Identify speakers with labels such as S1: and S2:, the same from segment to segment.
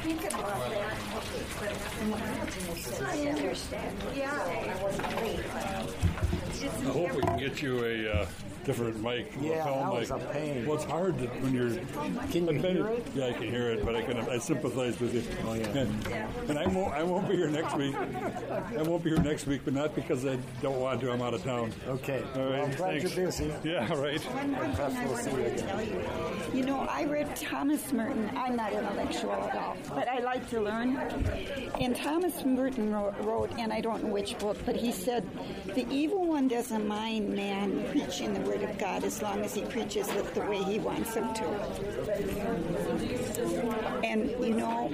S1: think about that. I understand. Yeah.
S2: I hope we can get you a different mic.
S3: Yeah,
S2: lapel
S3: that
S2: mic.
S3: was a pain.
S2: Well, it's hard when you're.
S3: Can you hear it?
S2: Yeah, I can hear it, but I sympathize with you.
S3: Oh yeah.
S2: And I won't be here next week. I won't be here next week, but not because I don't want to. I'm out of town.
S3: Okay.
S2: All right.
S3: Well, I'm glad
S2: thanks.
S3: you're busy.
S2: Yeah. Right.
S1: One thing I wanted to tell you. You know, I read Thomas Merton. I'm not intellectual at all, but I like to learn. And Thomas Merton wrote, and I don't know which book, but he said, the evil one doesn't mind man preaching the word of God as long as he preaches it the way he wants him to. And, you know,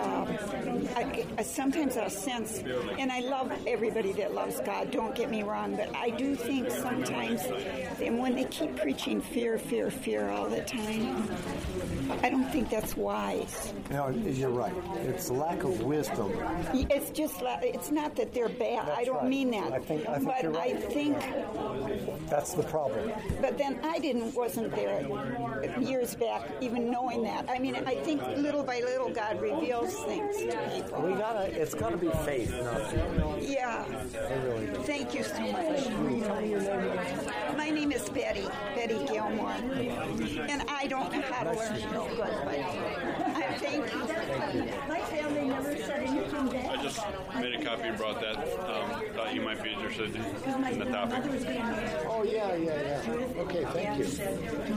S1: I sometimes I'll sense, and I love everybody that loves God, don't get me wrong, but I do think sometimes when they keep preaching fear, fear, fear all the time, I don't think that's wise.
S3: No, you're right. It's a lack of wisdom.
S1: It's just, it's not that they're bad.
S3: That's
S1: I don't
S3: right.
S1: mean that.
S3: I think
S1: but
S3: you're right.
S1: I think
S3: That's the problem.
S1: But then wasn't there years back even knowing that. I mean, I think little by little God reveals things to people.
S3: It's gotta be faith, not fear.
S1: Yeah.
S3: Really do.
S1: Thank you so much. My name is Betty Gilmore. And I don't know how to learn real good, but I thank you. My family never said anything bad.
S2: I just made a copy and brought that. Thought you might be interested in the topic.
S3: Oh, yeah. Okay, thank you.
S2: So,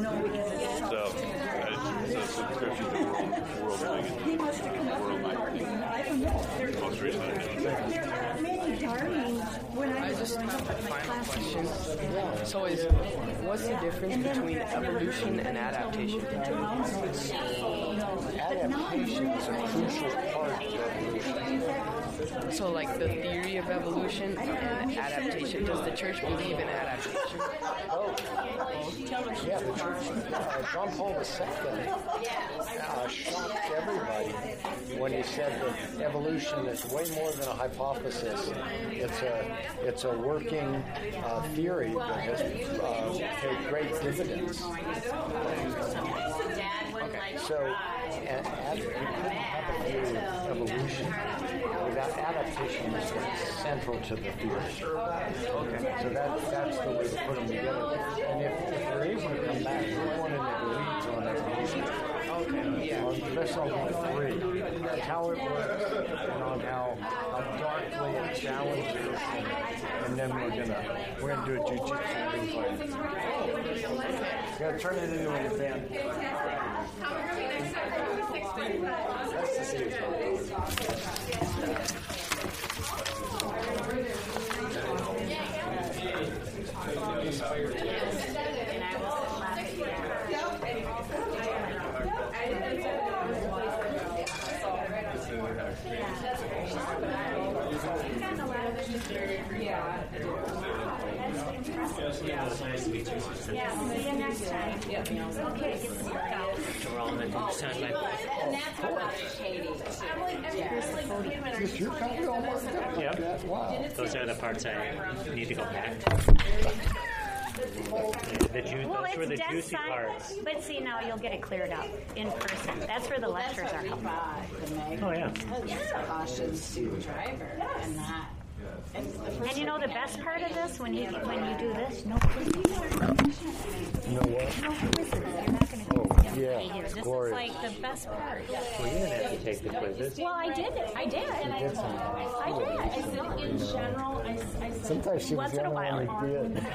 S2: it's a subscription to World Magazine. World Magazine. Most recently.
S1: There are many darlings when I
S4: just have a final question. So what's the difference between evolution and adaptation?
S3: Adaptation is a crucial part of evolution.
S4: So like the theory of evolution and adaptation, does the church believe in adaptation?
S3: Yeah, the church, John Paul II shocked everybody when he said that evolution is way more than a hypothesis. It's a working theory that has paid great dividends. So, you couldn't have a theory of evolution without adaptation is central to the theory. Okay. So that's the way to put them together. And if you're able to come back, we're going into the weeds on evolution. Okay. Yeah. Lesson 3, how it works, and on how darkly it challenges, and then we're gonna do a jiu-jitsu move. We're gonna turn it into an event. Nice to see you.
S5: Yeah, see you next time. Okay,
S6: We're all meant to sound like
S3: Is this your copy almost?
S6: Yep.
S3: Wow.
S6: Those are the parts I need to go back.
S5: Well,
S6: Those were the
S5: it's
S6: juicy
S5: dead
S6: parts.
S5: silent, but see, now you'll get it cleared up in person. That's where the lectures are helpful.
S6: Oh, yeah.
S7: Cautious driver and not.
S5: And you know the best part of this, when you do this, no quizzes.
S3: You know what?
S5: No quizzes. You're not going to
S3: Yeah,
S5: here.
S3: it's
S5: This
S3: glorious.
S5: is like the best part.
S6: Well, you didn't have to take the quizzes.
S5: Well, I did. I did. I still, in general, I
S3: Sometimes she was
S5: once
S3: the
S5: in a
S3: only
S5: while.
S3: one who did.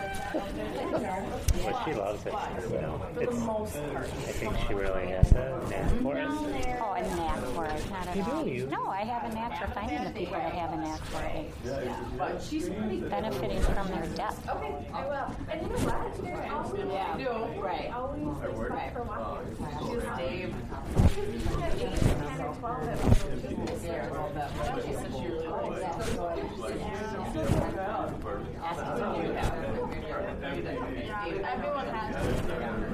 S6: Well, she loves it. You know, I think she really has a knack for it.
S5: Oh, a knack for it. Not at all.
S6: You do.
S5: No, I have a knack for finding the people that have a knack for it. Benefiting from their depth.
S7: Okay, I will. And you know what? Yeah. Right. Right. For one. Dave.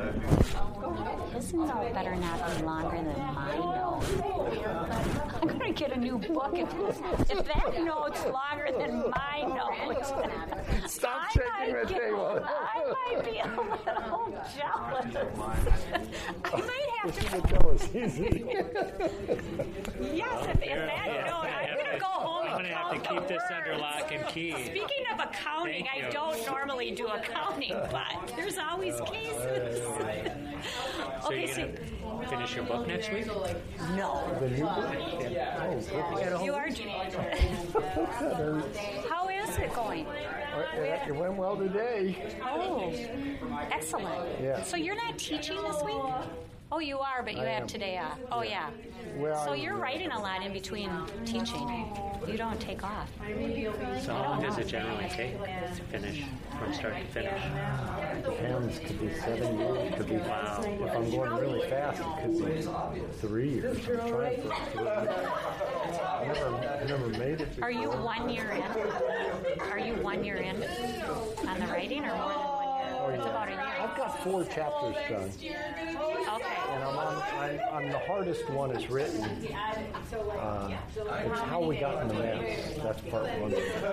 S5: His note better not be longer than mine note. I'm going to get a new book. If that note's longer than my note,
S3: Stop
S5: I
S3: shaking
S5: might
S3: the table.
S5: I might be a little jealous. I might have to.
S3: Jealous easy.
S5: Yes, if that note, I'm going to go home
S6: I'm
S5: and
S6: going to have
S5: count
S6: to keep
S5: the
S6: this
S5: words.
S6: under lock and key.
S5: Speaking of accounting,
S6: Thank
S5: I
S6: you.
S5: don't normally do accounting, but there's always cases.
S6: So you're going to finish your book next week?
S5: No.
S3: The new book?
S5: You are. How is it going?
S3: It went well today.
S5: Oh, excellent.
S3: Yeah.
S5: So you're not teaching this week? Oh, you are, but you have today off. Oh, yeah.
S3: Well,
S5: So you're writing a lot in between teaching. You don't take off.
S6: So how long does it generally take to finish, from start to finish?
S3: Depends. Could be 7 years. Could be
S6: Wow.
S3: If I'm going really fast, it could be 3 years. I'm trying for 3 years. I never made it before.
S5: Are you 1 year in? Are you 1 year in on the writing, or more than 1 year? It's about a year.
S3: I've got 4 chapters done,
S5: Okay.
S3: and I'm the hardest one is written. It's how we got in the mess. That's part 1.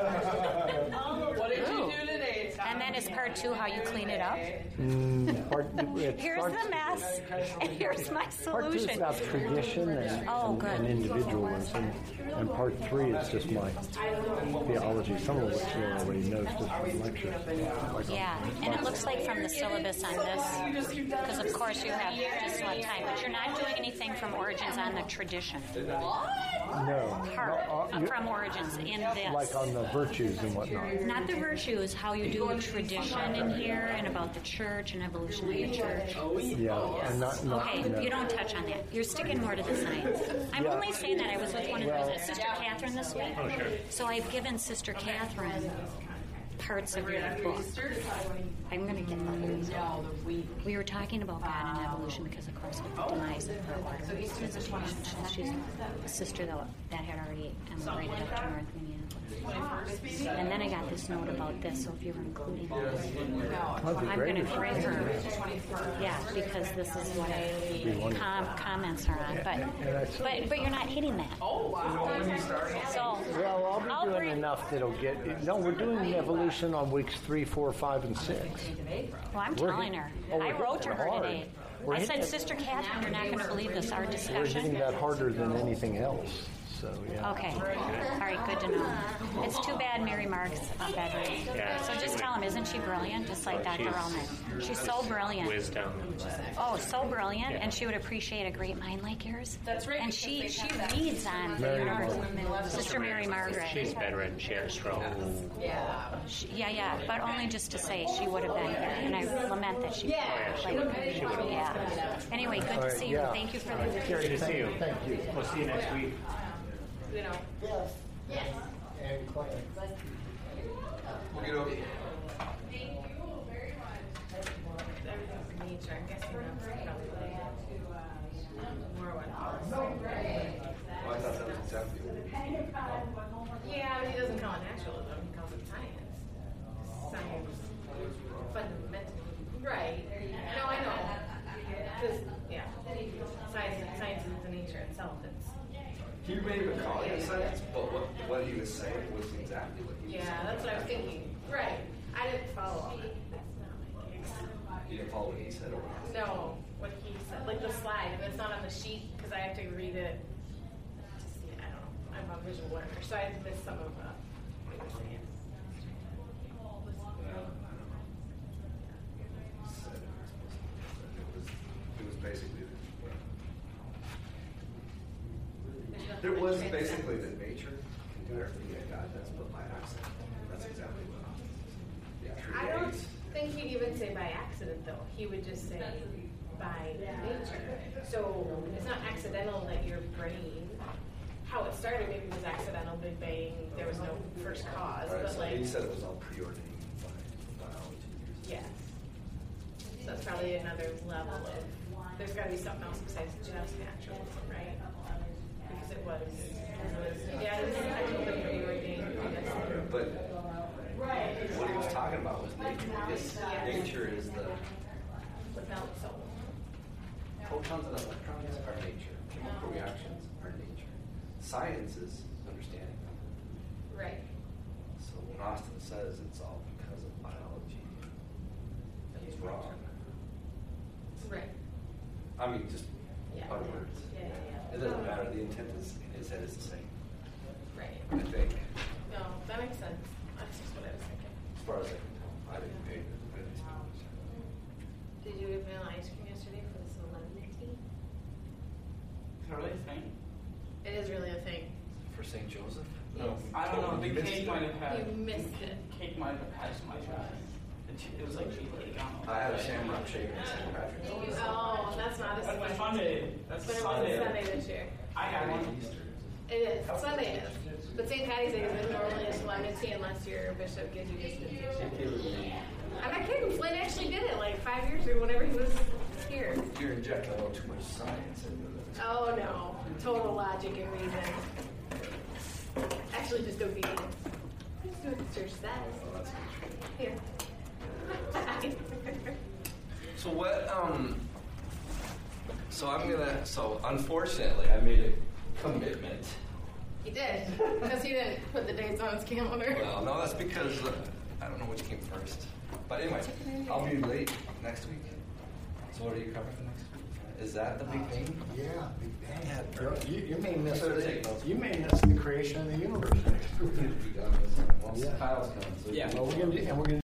S5: Ooh. And then is part 2 how you clean it up? Here's the mess, and here's my
S3: Part 2 is
S5: solution.
S3: about tradition and individualism, and part 3 is just my theology, some of which you already know just from lectures.
S5: Yeah, and it looks like from the syllabus on this, because of course you have just left time, but you're not doing anything from Origins on the tradition
S3: No,
S5: part from Origins in this.
S3: like on the virtues and whatnot.
S5: Not the virtues, how you do a tradition in here, and about the church and evolution of the church.
S3: Yeah, and not
S5: Okay,
S3: no.
S5: you don't touch on that. You're sticking more to the science. I'm
S3: Yeah.
S5: only saying that I was with one of the Sister Catherine this week.
S6: Oh, sure.
S5: So I've given Sister Catherine parts of your book. I'm going to get that. We were talking about God and evolution because, of course, with the demise of her order, she's a sister that had already emigrated up to North Minneapolis. And then I got this note about this, so if you were including this, I'm going to bring her. Yeah, because this is what comments are on. But you're not hitting that. So
S3: Well, I'll be doing
S5: bring.
S3: enough that'll get. No, we're doing evolution on weeks 3, 4, 5, and 6.
S5: Well, I'm
S3: We're
S5: telling
S3: hit-
S5: her.
S3: oh, we're
S5: I wrote to
S3: hitting
S5: her
S3: hard.
S5: today.
S3: We're
S5: I said,
S3: hitting-
S5: Sister Catherine, you're not going to believe this, our
S3: We're hitting
S5: discussion.
S3: that harder than anything else. So yeah.
S5: Okay. All right, good to know. It's too bad Mary Mark's bedridden.
S6: Yeah.
S5: So just tell him, isn't she brilliant? Just like Dr.
S6: She's-
S5: Ullman. She's so brilliant.
S6: Wisdom.
S5: Oh, so brilliant, and she would appreciate a great mind like yours. That's right. And she reads on the
S3: Mary
S5: universe. Sister Mary Margaret.
S6: She's bedridden. She had a stroke.
S5: Yeah, but only just to say she would have been here, and I lament that she. Yeah. Anyway, good to see you.
S3: yeah.
S5: Thank you for the.
S6: Good to see you.
S3: Thank you.
S6: We'll see you next week.
S3: And Claire.
S7: Nature. I'm guessing that's probably more what
S8: I thought that was exactly
S7: Yeah, but he doesn't call it naturalism. He calls it science. Science, fundamentally. Right. No, I know. Because, yeah, science is the nature itself. It's
S8: He made him call it science, but what he was saying was exactly what he was saying.
S7: yeah, that's what I was thinking. Right. I didn't follow all that. That's not my case.
S8: You didn't follow what he said or what?
S7: No, what he said, like the slide, if it's not on the sheet, because I have to read it to see it. I don't know. I'm a visual learner, so I missed some of what he was saying.
S8: It was basically that nature can do everything that God does, but by accident. That's exactly what
S7: I don't
S8: creates.
S7: think he'd even say by accident, though. He would just say by nature. So it's not accidental that your brain, how it started, maybe was accidental, Big Bang, there was no first cause,
S8: Right,
S7: but
S8: so
S7: like,
S8: he said it was all preordained by biology.
S7: yes. So that's probably another level of, there's got to be something else besides just naturalism, right? Because it was yeah, it was technically preordained.
S8: But what he was talking about was nature. Nature is the
S7: Without soul.
S8: protons and electrons are nature. Chemical reactions are nature. science is understanding.
S7: Right.
S8: So when Austin says it's all because of biology, then he's wrong.
S7: Right.
S8: I mean, just
S7: Yeah.
S8: other words.
S7: Yeah.
S8: It doesn't matter. The intent is in his head is the same.
S7: Right.
S8: I think,
S7: No, that makes sense. That's just what I was thinking.
S8: as far as I can tell, I didn't pay the
S7: Did you get vanilla ice cream yesterday for the solemnity?
S9: Is that really a thing?
S7: It is really a thing.
S8: For St. Joseph?
S7: Yes.
S9: I don't know. The
S8: You missed
S9: cake
S8: it.
S9: might have had.
S7: You missed it.
S9: Cake might have had some ice cream. It was like cheesecake.
S8: I had a shamrock shake on St. Patrick's Day.
S7: Oh, that's not a
S9: That's
S7: Sunday.
S9: Sunday. That's
S7: But it
S9: Sunday.
S7: was Sunday this year.
S9: I had one.
S7: It is. Sunday is. But St. Patty's Day is normally a solemnity unless your bishop gives you dispensation. I'm not kidding. Flynn actually did it like 5 years ago whenever he was here.
S8: You're injecting a little too much science into this.
S7: Oh no. Total logic and reason. Actually just obedience. Just do what the church says.
S8: Oh, that's not true.
S7: Here.
S8: So what, so unfortunately, I made a commitment.
S7: He did. Because he didn't put the dates on his calendar.
S8: Well, no, that's because I don't know which came first. But anyway, I'll be late next week. So what are you covering next week? Is that the big thing?
S3: Yeah, Big Bang.
S8: Yeah.
S3: You may miss
S8: Better take notes.
S3: You may miss the creation of the universe next week.
S8: Well,
S3: Yeah.
S8: Kyle's coming, so
S9: Yeah.
S3: Well, we're gonna do